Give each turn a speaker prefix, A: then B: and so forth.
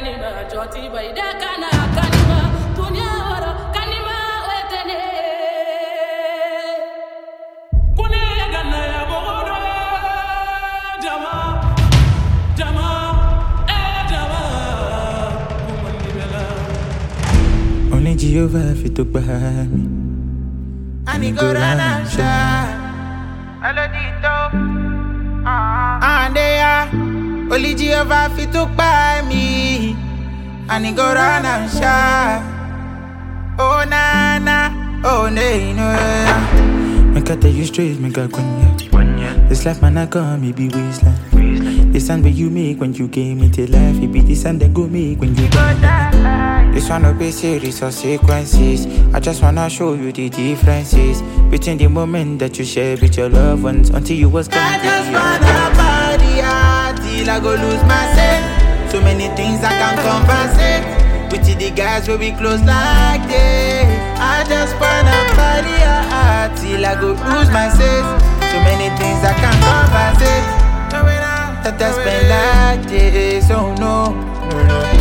A: kanima joti baida kana kanima dunya wara kanima wetene kune ganna ya bodo jama jama jama kumandibela
B: only Jehovah fit to behind me
C: and he go run and shine. Elodito, and they are only Jehovah fit to buy me, and he go run and shine. Oh na na, oh nay no.
B: Make I tell you straight, make I quenya. This life man I come, it be wasteland. The sound where you make when you gave me to life, it be the sound that go make when you go die. This one no be series or sequences. I just wanna show you the differences between the moment that you share with your loved ones until you was
C: I just wanna party hard till I go lose myself. So many things I can compensate. With the guys will be close like this. I just wanna party hard till I go lose myself. So many things I can compensate. That I spend like this, oh no.